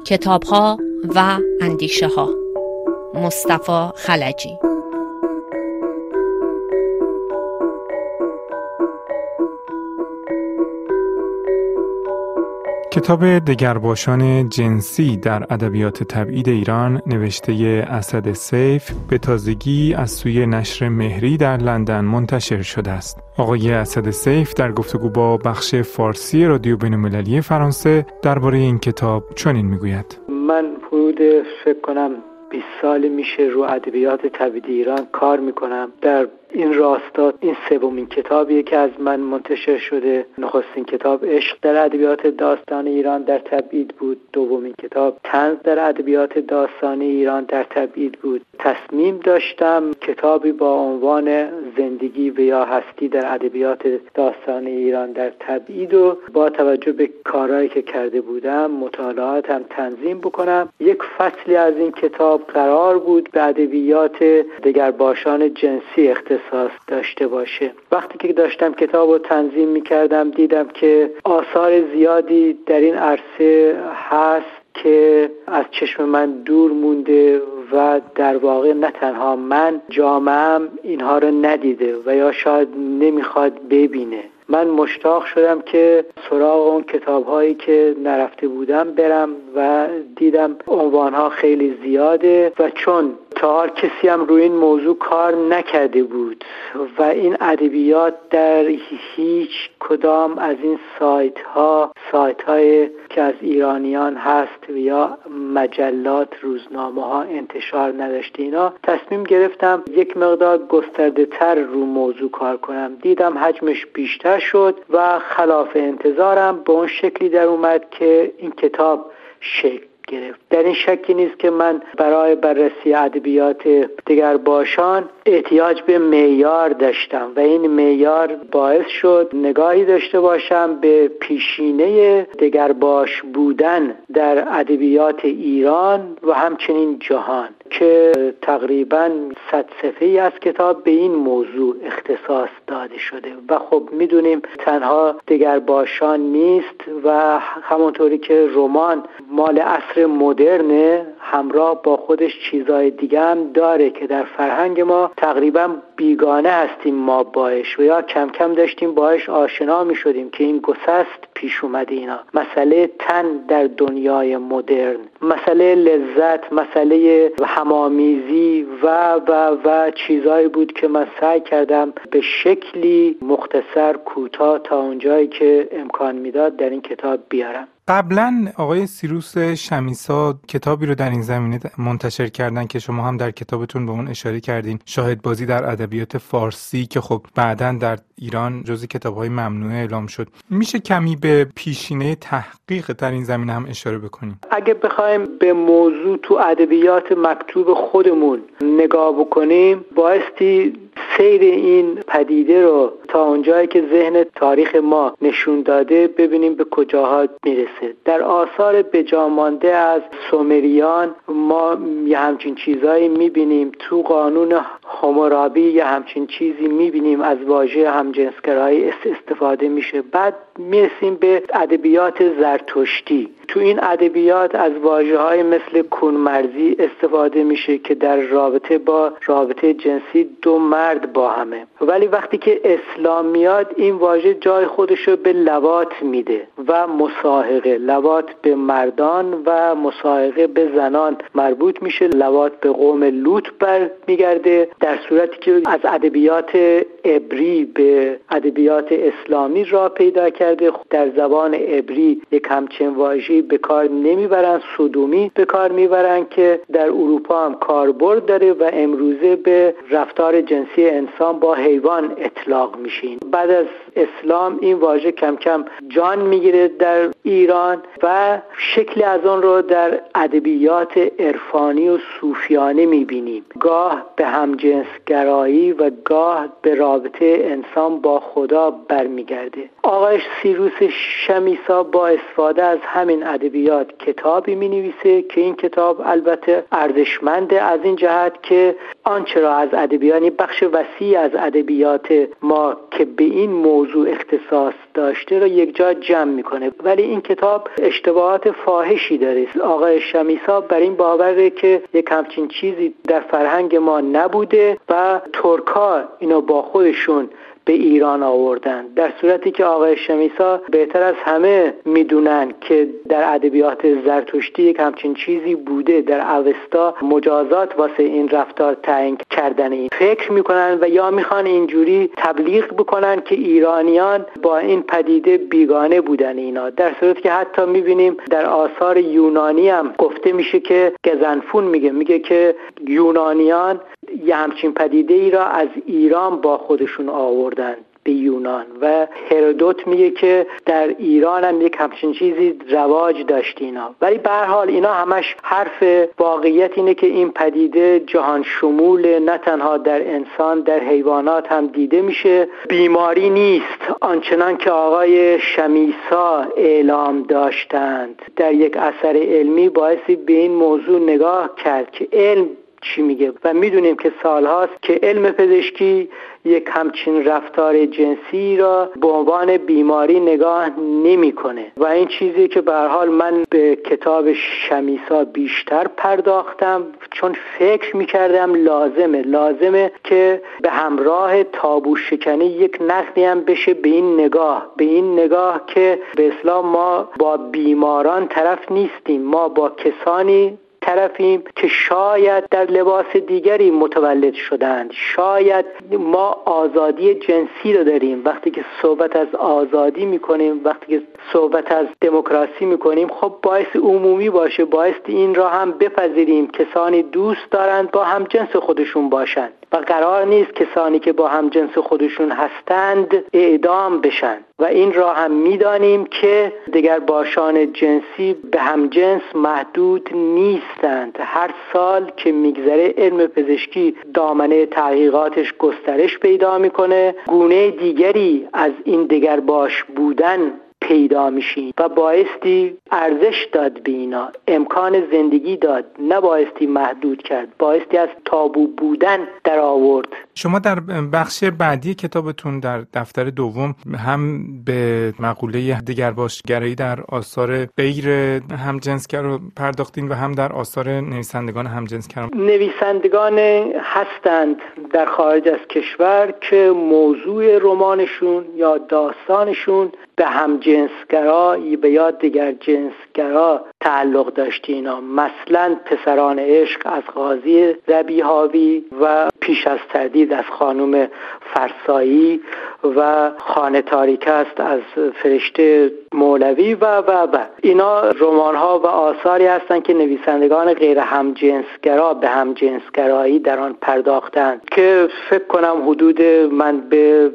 کتاب‌ها و اندیشه‌ها، مصطفی خلجی. کتاب دگرباشان جنسی در ادبیات تبعید ایران نوشته اسد سیف به تازگی از سوی نشر مهری در لندن منتشر شده است. آقای اسد سیف در گفتگو با بخش فارسی رادیو بین‌المللی فرانسه درباره این کتاب چنین میگوید: من حدود فکر کنم 20 سال میشه رو ادبیات تبعید ایران کار میکنم. در این راستا این سومین کتابیه که از من منتشر شده. نخستین کتاب عشق در ادبیات داستان ایران در تبعید بود. دومین کتاب طنز در ادبیات داستان ایران در تبعید بود. تصمیم داشتم کتابی با عنوان زندگی و یا هستی در ادبیات داستان ایران در تبعید و با توجه به کارهایی که کرده بودم مطالعاتم تنظیم بکنم. یک فصلی از این کتاب قرار بود به ادبیات دگرباشان جنسی اختصاص داشته باشه. وقتی که داشتم کتاب رو تنظیم می‌کردم دیدم که آثار زیادی در این عرصه هست که از چشم من دور مونده و در واقع نه تنها من، جامعه‌ام اینها رو ندیده و یا شاید نمیخواد ببینه. من مشتاق شدم که سراغ اون کتاب‌هایی که نرفته بودم برم و دیدم عنوان‌ها خیلی زیاده و چون تا حال کسی هم روی این موضوع کار نکرده بود و این ادبیات در هیچ کدام از این سایت‌های که از ایرانیان هست و یا مجلات، روزنامه‌ها انتشار نداشته، اینا تصمیم گرفتم یک مقدار گسترده‌تر رو موضوع کار کنم. دیدم حجمش بیشتر شد و خلاف انتظارم به اون شکلی در اومد که این کتاب شکل گرفت. در این شکی نیست که من برای بررسی ادبیات دگرباشان احتیاج به معیار داشتم و این معیار باعث شد نگاهی داشته باشم به پیشینه دگرباش بودن در ادبیات ایران و همچنین جهان که تقریباً 100 صفحه‌ای از کتاب به این موضوع اختصاص داده شده و خب میدونیم تنها دگرباشان نیست و همونطوری که رمان مال عصر مدرنه همراه با خودش چیزای دیگه هم داره که در فرهنگ ما تقریباً بیگانه هستیم ما باش و یا کم کم داشتیم باش آشنا می شدیم که این گسست پیش اومده. اینا مسئله تن در دنیای مدرن، مسئله لذت، مسئله همامیزی و چیزایی بود که من سعی کردم به شکلی مختصر کوتاه تا اونجایی که امکان میداد در این کتاب بیارم. قبلا آقای سیروس شمیسا کتابی رو در این زمینه منتشر کردن که شما هم در کتابتون به اون اشاره کردین، شاهدبازی در ادبیات فارسی، که خب بعداً در ایران جزو کتاب‌های ممنوعه اعلام شد. میشه کمی به پیشینه تحقیق در این زمینه هم اشاره بکنیم؟ اگه بخوایم به موضوع تو ادبیات مکتوب خودمون نگاه بکنیم بایستی سیر این پدیده رو تا اونجایی که ذهن تاریخ ما نشون داده ببینیم به کجاها میرسه. در آثار بجامانده از سومریان ما یه همچین چیزایی میبینیم. تو قانون حمورابی یه همچین چیزی میبینیم، از واژه همجنسگرایی استفاده میشه. بعد میرسیم به ادبیات زرتشتی. تو این ادبیات از واژه‌های مثل کونمرزی استفاده میشه که در رابطه جنسی دو مرد با همه. ولی وقتی که اسلام میاد این واژه جای خودشو به لواط میده و مصاهقه، لواط به مردان و مصاهقه به زنان مربوط میشه. لواط به قوم لوط برمیگرده، در صورتی که از ادبیات عبری به ادبیات اسلامی راه پیدا کرده. در زبان عبری یک همچین واژه‌ای به کار نمیبرن، سدومی به کار میبرن که در اروپا هم کاربرد داره و امروزه به رفتار جنسی انسان با حیوان اطلاق میشین. بعد از اسلام این واژه کم کم جان میگیره در ایران و شکلی از اون رو در ادبیات عرفانی و صوفیانه میبینیم. گاه به همجنسگرایی و گاه به رابطه انسان با خدا برمیگرده. آقای سیروس شمیسا با استفاده از همین ادبیات کتابی می‌نویسه که این کتاب البته ارزشمنده از این جهت که آنچه را از ادبیات، بخش وسیع از ادبیات ما که به این موضوع اختصاص داشته را یک جا جمع میکنه، ولی این کتاب اشتباهات فاحشی داره. آقای شمیسا بر این باوره که یک همچین چیزی در فرهنگ ما نبوده و ترک‌ها اینو با خودشون به ایران آوردن، در صورتی که آقای شمیسا بهتر از همه میدونن که در ادبیات زرتشتی یک همچین چیزی بوده. در اوستا مجازات واسه این رفتار تعیین کردن این فکر میکنن و یا میخوان اینجوری تبلیغ بکنن که ایرانیان با این پدیده بیگانه بودن اینا، در صورتی که حتی میبینیم در آثار یونانی هم گفته میشه که گزنفون میگه که یونانیان یه همچین پدیده ای را از ایران با خودشون آوردن به یونان و هرودوت میگه که در ایران هم یک همچین چیزی رواج داشت اینا. ولی به هر حال اینا همش حرف. واقعیت اینه که این پدیده جهان شمول، نه تنها در انسان در حیوانات هم دیده میشه. بیماری نیست آنچنان که آقای شمیسا اعلام داشتند. در یک اثر علمی بایستی به این موضوع نگاه کرد که علم چی میگه و میدونیم که سالهاست که علم پزشکی یک همچین رفتار جنسی را به عنوان بیماری نگاه نمیکنه و این چیزی که به هر حال من به کتاب شمیسا بیشتر پرداختم چون فکر میکردم لازمه که به همراه تابو شکنی یک نقدی هم بشه به این نگاه که به اسلام ما با بیماران طرف نیستیم، ما با کسانی طرفیم که شاید در لباس دیگری متولد شدند. شاید ما آزادی جنسی رو داریم. وقتی که صحبت از آزادی میکنیم، وقتی که صحبت از دموکراسی میکنیم، خب باعث عمومی باشه، باعث این را هم بپذیریم کسانی دوست دارند با هم جنس خودشون باشند و قرار نیست کسانی که با هم جنس خودشون هستند اعدام بشن و این را هم میدانیم که دیگر باشان جنسی به هم جنس محدود نیستند. هر سال که میگذره علم پزشکی دامنه تحقیقاتش گسترش پیدا میکنه، گونه دیگری از این دیگر باش بودن پیدا میشین و بایستی ارزش داد به اینا، امکان زندگی داد، نه بایستی محدود کرد، بایستی از تابو بودن در آورد. شما در بخش بعدی کتابتون در دفتر دوم هم به مقوله دگرباشگرایی در آثار غیر همجنسگرا پرداختین و هم در آثار نویسندگان همجنسگرا. نویسندگان هستند در خارج از کشور که موضوع رمانشون یا داستانشون به همجنسگرا یا دیگر جنسگرا تعلق داشت. اینا مثلا پسران عشق از قاضی ربیعاوی و پیش از تردید از خانم فرسایی و خانه تاریک است از فرشته مولوی و اینا رمان‌ها و آثاری هستند که نویسندگان غیر همجنسگرا به همجنسگرایی در آن پرداختند که فکر کنم حدود من به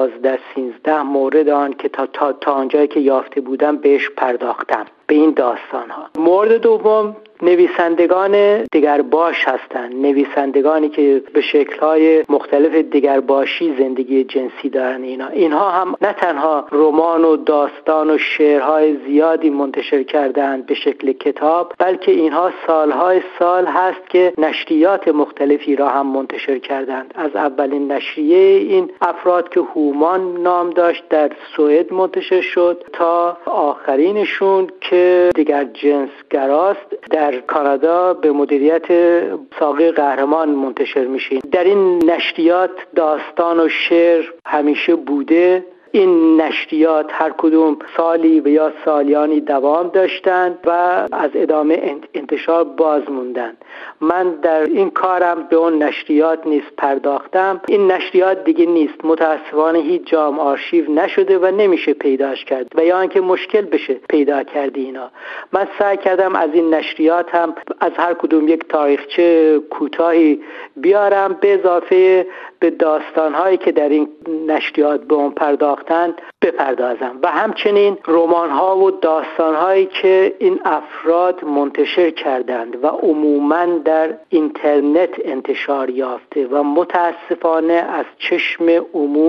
12-13 مورد آن که تا آنجایی که یافته بودم بهش پرداختم به این داستان‌ها. مورد دوم نویسندگان دگرباش هستند، نویسندگانی که به شکل‌های مختلف دگرباشی زندگی جنسی دارن. اینها هم نه تنها رمان و داستان و شعرهای زیادی منتشر کردند به شکل کتاب، بلکه اینها سالهای سال هست که نشریات مختلفی را هم منتشر کردند. از اولین نشریه این افراد که هومان نام داشت در سوئد منتشر شد تا آخرینشون که دیگر جنسگراست در کانادا به مدیریت ساقی قهرمان منتشر میشه. در این نشریات داستان و شعر همیشه بوده. این نشریات هر کدوم سالی و یا سالیانی دوام داشتند و از ادامه انتشار باز موندن. من در این کارم به اون نشریات نیز پرداختم. این نشریات دیگه نیست، متاسفانه هیچ جام آرشیو نشده و نمیشه پیداش کرد و یا اینکه مشکل بشه پیدا کردی اینا. من سعی کردم از این نشریات هم از هر کدوم یک تاریخچه کوتاهی بیارم به اضافه به داستان‌هایی که در این نشریات به اون پرداختن بپردازم و همچنین رمان‌ها و داستان‌هایی که این افراد منتشر کردند و عموماً در اینترنت انتشار یافته و متاسفانه از چشم عموم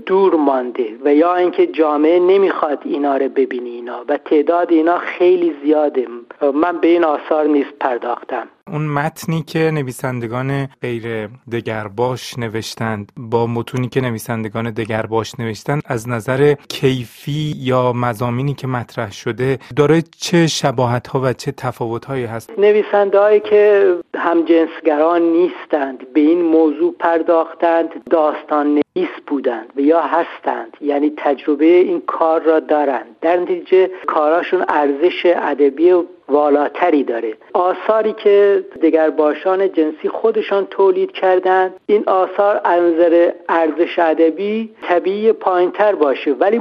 دور مانده و یا اینکه جامعه نمیخواد اینا رو ببینی اینا و تعداد اینا خیلی زیاده. من به این آثار نیز پرداختم. اون متنی که نویسندگان غیر دگرباش نوشتند با متونی که نویسندگان دگرباش نوشتند از نظر کیفی یا مضامینی که مطرح شده داره چه شباهت‌ها و چه تفاوت‌هایی هست؟ نویسنده‌هایی که همجنسگران نیستند به این موضوع پرداختند، داستان نویس بودند و یا هستند، یعنی تجربه این کار را دارند. در نتیجه کاراشون ارزش ادبی والاتری داره. آثاری که دگرباشان جنسی خودشان تولید کردند، این آثار از نظر ارزش ادبی طبیعی پایین‌تر باشه، ولی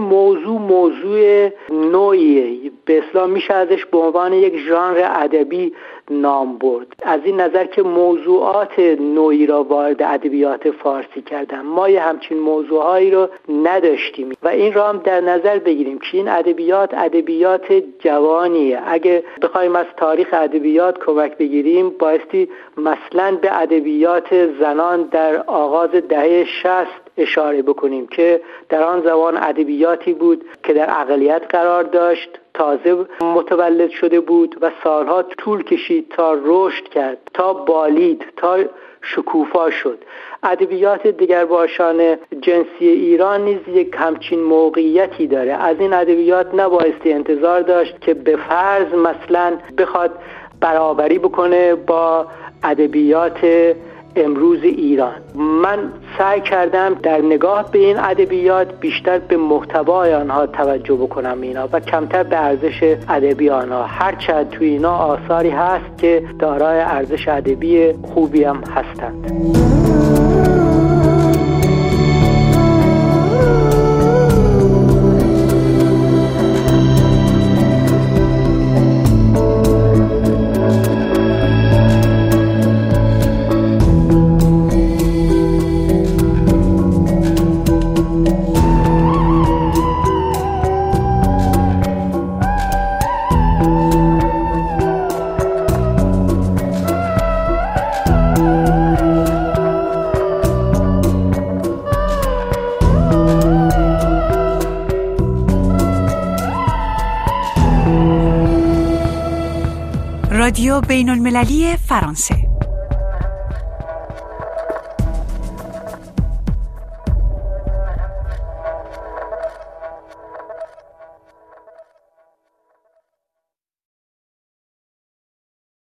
موضوع نوعیه، به اصطلاح میشه ازش به عنوان یک ژانر ادبی نام برد. از این نظر که موضوعات نوعی را وارد ادبیات فارسی کردن. ما یه همچین موضوعهایی رو نداشتیم و این را هم در نظر بگیریم که این ادبیات جوانیه. اگه بخوایم از تاریخ ادبیات کمک بگیریم، بایستی مثلا به ادبیات زنان در آغاز دهه 60 اشاره بکنیم که در آن زمان ادبیاتی بود که در اقلیت قرار داشت، تازه متولد شده بود و سالها طول کشید تا رشد کرد، تا بالید، تا شکوفا شد. ادبیات دگرباشان جنسی ایران نیز یک همچین موقعیتی داره. از این ادبیات نبایستی انتظار داشت که به فرض مثلا بخواد برابری بکنه با ادبیات امروز ایران. من سعی کردم در نگاه به این ادبیات بیشتر به محتوای آنها توجه بکنم اینا و کمتر به ارزش ادبی آنها، هرچند توی اینا آثاری هست که دارای ارزش ادبی خوبی هم هستند. رادیو بین المللی فرانسه